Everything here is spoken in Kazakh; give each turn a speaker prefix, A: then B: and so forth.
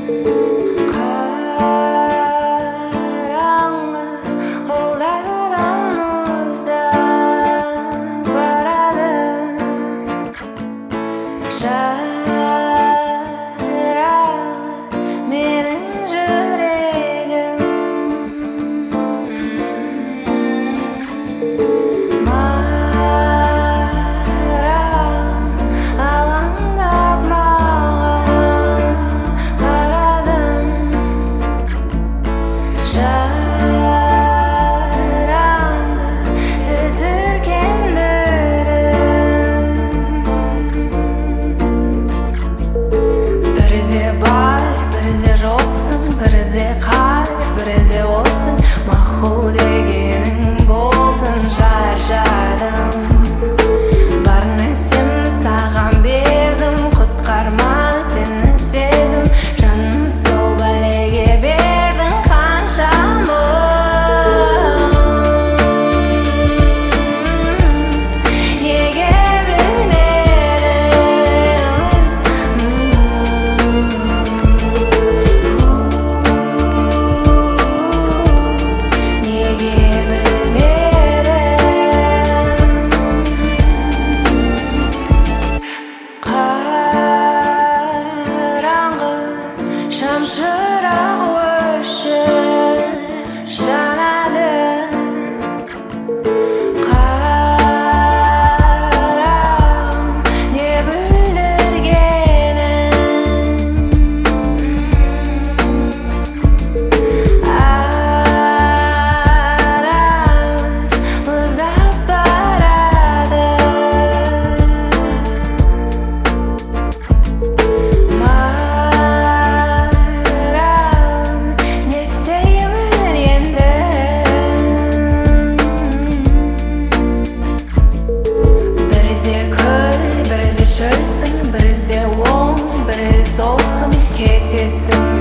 A: Қараңғы қолдар арамызда барады, жаралы менің жүрегім. Маралым алаңдап маған қарадың, жарамды тітіркендіріп. Бірде бар, бірде жоқсың, бірде қар, бірде отсың. Мақұл дегенің болсын, шаршадым. Бар нәрсемді саған бердім, құтқармады сені сезім. Жаным сол бәлеге бердің қанша мұң. Неге қараңғы шамшырақ өшіп жанады. Қарағым не бүлдіргенің, арамыз мұздап барады. Маралым не істеймін енді? Бірде күл, бірде шөлсің, бірде оң, бірде солсың. Кетесің